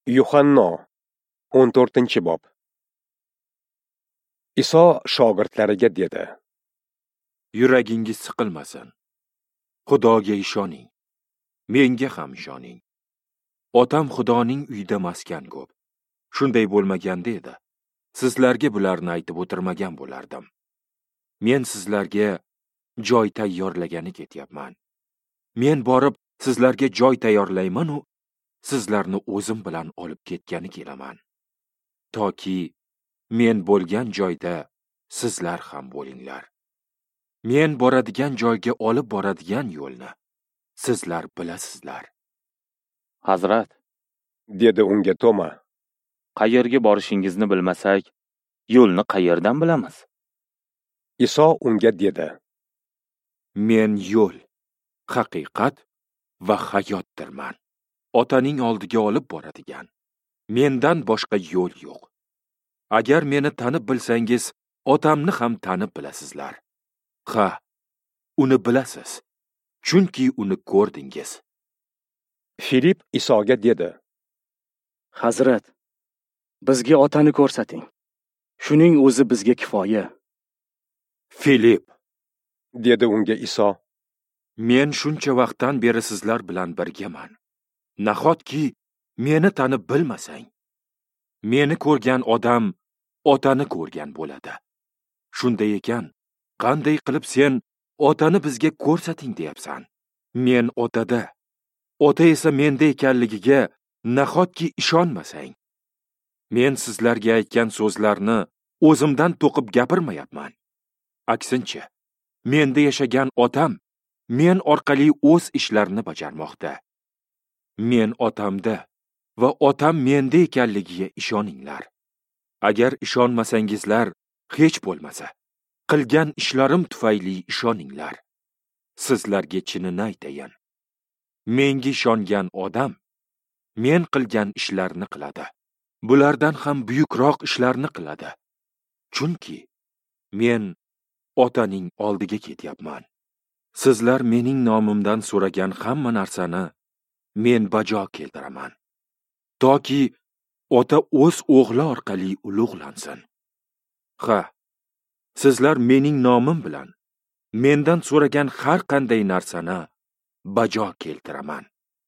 Yuhanno 14-bob. Iso shogirdlariga dedi: Yuragingiz siqilmasin. Xudoga ishoning. Menga ham ishoning. Otam Xudoning uyida maskan ko'p. Shunday bo'lmaganda edi, sizlarga bularni aytib o'tirmagan bo'lardim. Men sizlarga joy tayyorlagani ketyapman. Men borib sizlarga joy tayyorlayman u sizlarni o'zim bilan olib ketgani kelaman. Toki men bo'lgan joyda sizlar ham bo'linglar. Men boradigan joyga olib boradigan yo'lni sizlar bilasizlar. Hazrat, dedi unga Toma. qayerga borishingizni bilmasak, yo'lni qayerdan bilamiz? Iso unga dedi: Men yo'l, haqiqat va hayotdirman. Otaning oldiga olib boradigan mendan boshqa yo'l yo'q. Agar meni tanib bilsangiz, otamni ham tanib bilasizlar. Ha, uni bilasiz, chunki uni ko'rdingiz. Filip Isoga dedi: Hazrat, bizga otani ko'rsating. Shuning o'zi bizga kifoya. Filip, dedi unga Iso: men shuncha vaqtdan beri sizlar bilan birgaman. Nahotki meni tanib bilmasang, meni ko'rgan odam otani ko'rgan bo'ladi. Shunday ekan, qanday qilib sen otani bizga ko'rsating deyapsan? Men otada, ota esa menda ekanligiga nahotki ishonmasang. Men sizlarga aytgan so'zlarni o'zimdan to'qib gapirmayapman. Aksincha, menda yashagan otam men orqali o'z ishlarini bajarmoqda. Men otamda va otam menda ekanligiga ishoninglar. Agar ishonmasangizlar, hech bo'lmasa, qilgan ishlarim tufayli ishoninglar. Sizlarga chinini aytayin. Menga ishongan odam men qilgan ishlarni qiladi. Bulardan ham buyukroq ishlarni qiladi. Chunki men otaning oldiga ketyapman. Sizlar mening nomimdan so'ragan hamma narsani men bajo keltiraman. Toki ota o'z o'g'li orqali ulug'lansin. Ha, sizlar mening nomim bilan mendan so'ragan har qanday narsani bajo keltiraman.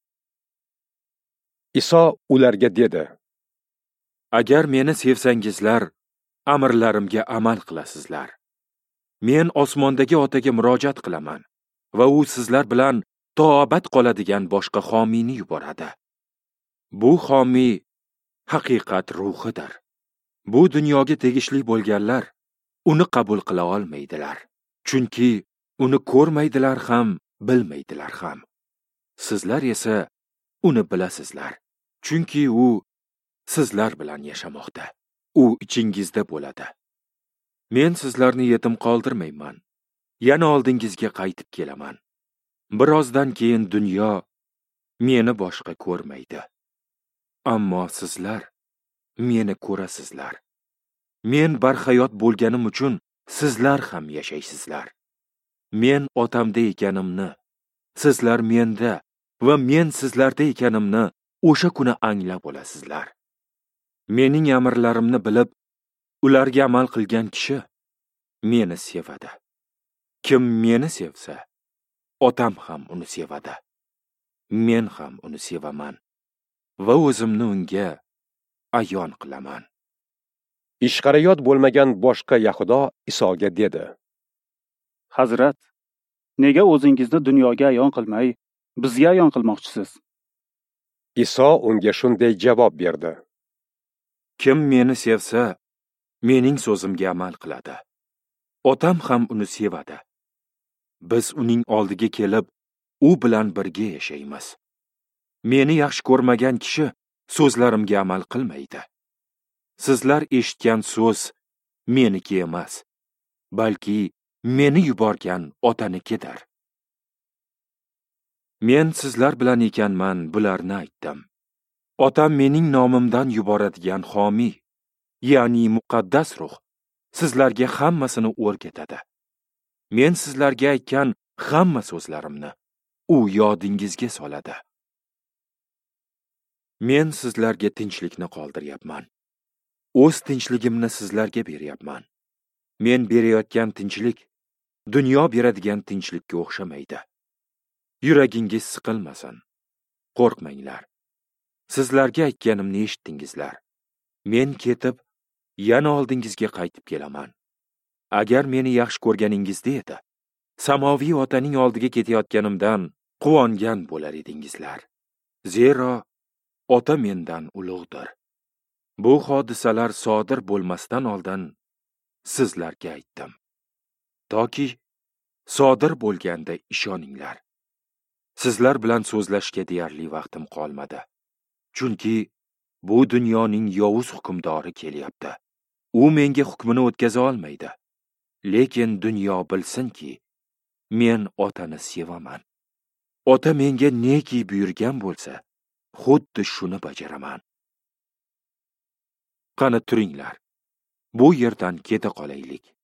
Iso ularga dedi: Agar meni sevsangizlar, amrlarimga amal qilasizlar. Men osmondagi otaga murojaat qilaman va u sizlar bilan to'abat qoladigan boshqa homiyni yuboradi. Bu homiy haqiqat ruhidir. Bu dunyoga tegishli bo'lganlar uni qabul qila olmaydilar. Chunki uni ko'rmaydilar ham, bilmaydilar ham. Sizlar esa uni bilasizlar. Chunki u sizlar bilan yashamoqda. U ichingizda bo'ladi. Men sizlarni yetim qoldirmayman. Yana oldingizga qaytib kelaman. Birozdan keyin dunyo meni boshqa ko'rmaydi. Ammo sizlar meni ko'rasizlar. Men barhayot bo'lganim uchun sizlar ham yashaysizlar. Men otamda ekanimni, sizlar menda va men sizlarda ekanimni o'sha kuni anglab olasizlar. Mening amrlarimni bilib, ularga amal qilgan kishi meni sevadi. Kim meni sevsa, otam ham uni sevadi. Men ham uni sevaman va o'zimni unga ayon qilaman. Ishqariyot bo'lmagan boshqa Yahudo Isoga dedi: Hazrat, nega o'zingizni dunyoga ayon qilmay, bizga ayon qilmoqchisiz? Iso unga shunday javob berdi: Kim meni sevsa, mening so'zimga amal qiladi. Otam ham uni sevadi. Biz uning oldiga kelib, u bilan birga yashaymiz. Meni yaxshi ko'rmagan kishi so'zlarimga amal qilmaydi. Sizlar eshitgan so'z meniki emas, balki meni yuborgan otanikidir. Men sizlar bilan ekanman, bularni aytdim. Otam mening nomimdan yuboradigan homiy, ya'ni muqaddas ruh, sizlarga hammasini o'rgatadi. Men sizlarga aytgan hamma so'zlarimni u yodingizga soladi. Men sizlarga tinchlikni qoldiryapman. O'z tinchligimni sizlarga beryapman. Men berayotgan tinchlik dunyo beradigan tinchlikka o'xshamaydi. Yuragingiz siqilmasin. Qo'rqmanglar. Sizlarga aytganimni eshitdingizlar. Men ketib, yana oldingizga qaytib kelaman. Agar meni yaxshi ko'rganingizda edi, samoviy otaning oldiga ketayotganimdan quvongan bo'lar edingizlar. Zero ota mendan ulug'dir. Bu hodisalar sodir bo'lmasdan oldin sizlarga aytdim. Toki sodir bo'lganda ishoninglar. Sizlar bilan so'zlashga deyarli vaqtim qolmadi. Chunki bu dunyoning yovuz hukmdori kelyapti. U menga hukmini o'tkaza olmaydi. Lekin dunyo bilsinki, men otani sevaman. Ota menga neki buyurgan bo'lsa, xuddi shuni bajaraman. Qani turinglar. Bu yerdan keta qolaylik.